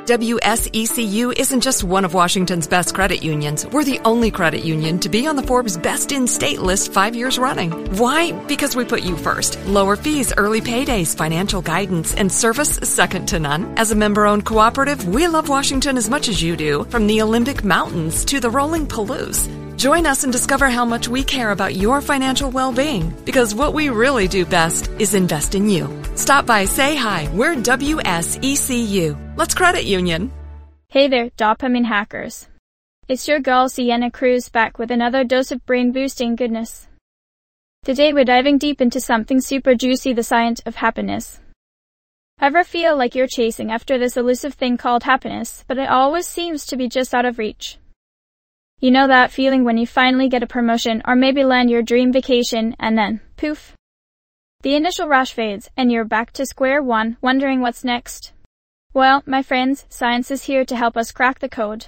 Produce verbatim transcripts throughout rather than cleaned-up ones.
W S E C U isn't just one of Washington's best credit unions. We're the only credit union to be on the Forbes Best in State list five years running. Why? Because we put you first. Lower fees, early paydays, financial guidance, and service second to none. As a member-owned cooperative, we love Washington as much as you do, from the Olympic Mountains to the rolling Palouse. Join us and discover how much we care about your financial well-being, because what we really do best is invest in you. Stop by, say hi. We're W S E C U. Let's credit union. Hey there, dopamine hackers. It's your girl Sienna Cruz back with another dose of brain-boosting goodness. Today we're diving deep into something super juicy, the science of happiness. Ever feel like you're chasing after this elusive thing called happiness, but it always seems to be just out of reach? You know that feeling when you finally get a promotion or maybe land your dream vacation and then, poof. The initial rush fades and you're back to square one, wondering what's next. Well, my friends, science is here to help us crack the code.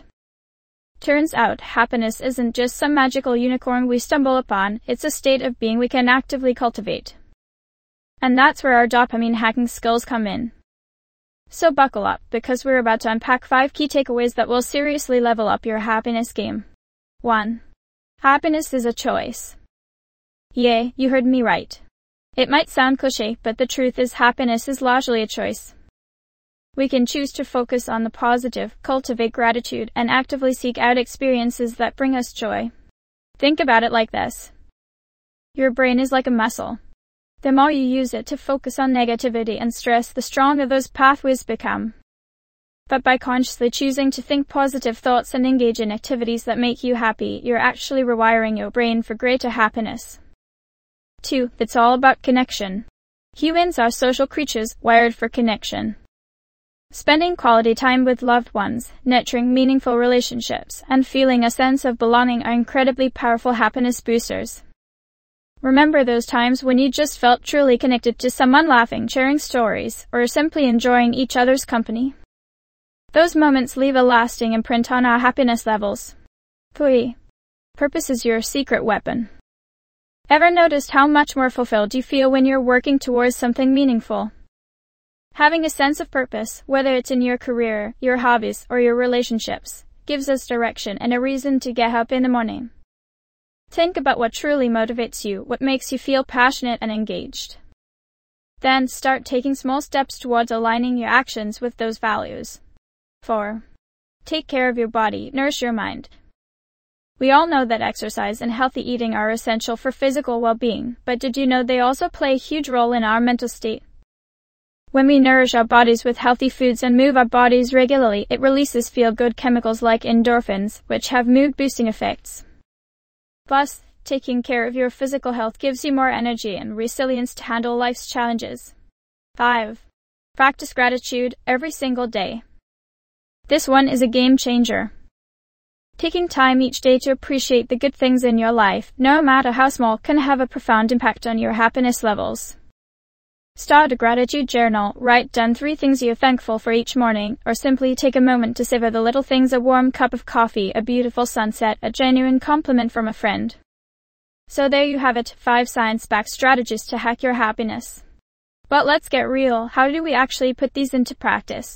Turns out, happiness isn't just some magical unicorn we stumble upon, it's a state of being we can actively cultivate. And that's where our dopamine hacking skills come in. So buckle up, because we're about to unpack five key takeaways that will seriously level up your happiness game. one. Happiness is a choice. Yay, you heard me right. It might sound cliché, but the truth is happiness is largely a choice. We can choose to focus on the positive, cultivate gratitude, and actively seek out experiences that bring us joy. Think about it like this. Your brain is like a muscle. The more you use it to focus on negativity and stress, the stronger those pathways become. But by consciously choosing to think positive thoughts and engage in activities that make you happy, you're actually rewiring your brain for greater happiness. two. It's all about connection. Humans are social creatures wired for connection. Spending quality time with loved ones, nurturing meaningful relationships, and feeling a sense of belonging are incredibly powerful happiness boosters. Remember those times when you just felt truly connected to someone, laughing, sharing stories, or simply enjoying each other's company? Those moments leave a lasting imprint on our happiness levels. three. Purpose is your secret weapon. Ever noticed how much more fulfilled you feel when you're working towards something meaningful? Having a sense of purpose, whether it's in your career, your hobbies, or your relationships, gives us direction and a reason to get up in the morning. Think about what truly motivates you, what makes you feel passionate and engaged. Then start taking small steps towards aligning your actions with those values. four. Take care of your body, nourish your mind. We all know that exercise and healthy eating are essential for physical well-being, but did you know they also play a huge role in our mental state? When we nourish our bodies with healthy foods and move our bodies regularly, it releases feel-good chemicals like endorphins, which have mood-boosting effects. Plus, taking care of your physical health gives you more energy and resilience to handle life's challenges. five. Practice gratitude every single day. This one is a game changer. Taking time each day to appreciate the good things in your life, no matter how small, can have a profound impact on your happiness levels. Start a gratitude journal, write down three things you're thankful for each morning, or simply take a moment to savor the little things: a warm cup of coffee, a beautiful sunset, a genuine compliment from a friend. So there you have it, five science-backed strategies to hack your happiness. But let's get real, how do we actually put these into practice?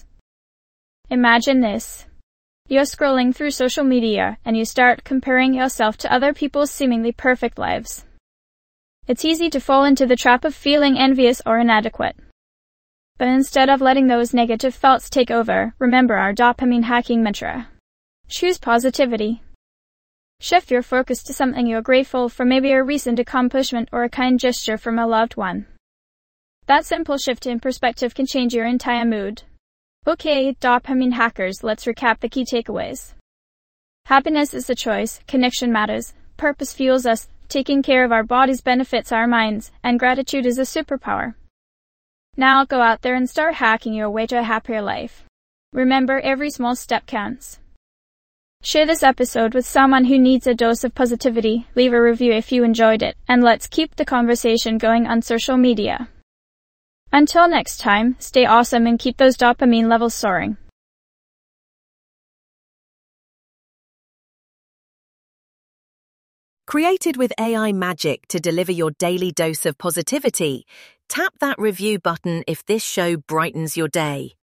Imagine this. You're scrolling through social media, and you start comparing yourself to other people's seemingly perfect lives. It's easy to fall into the trap of feeling envious or inadequate. But instead of letting those negative thoughts take over, remember our dopamine hacking mantra. Choose positivity. Shift your focus to something you're grateful for, maybe a recent accomplishment or a kind gesture from a loved one. That simple shift in perspective can change your entire mood. Okay, dopamine hackers, let's recap the key takeaways. Happiness is a choice, connection matters, purpose fuels us, taking care of our bodies benefits our minds, and gratitude is a superpower. Now go out there and start hacking your way to a happier life. Remember, every small step counts. Share this episode with someone who needs a dose of positivity, leave a review if you enjoyed it, and let's keep the conversation going on social media. Until next time, stay awesome and keep those dopamine levels soaring. Created with A I magic to deliver your daily dose of positivity, tap that review button if this show brightens your day.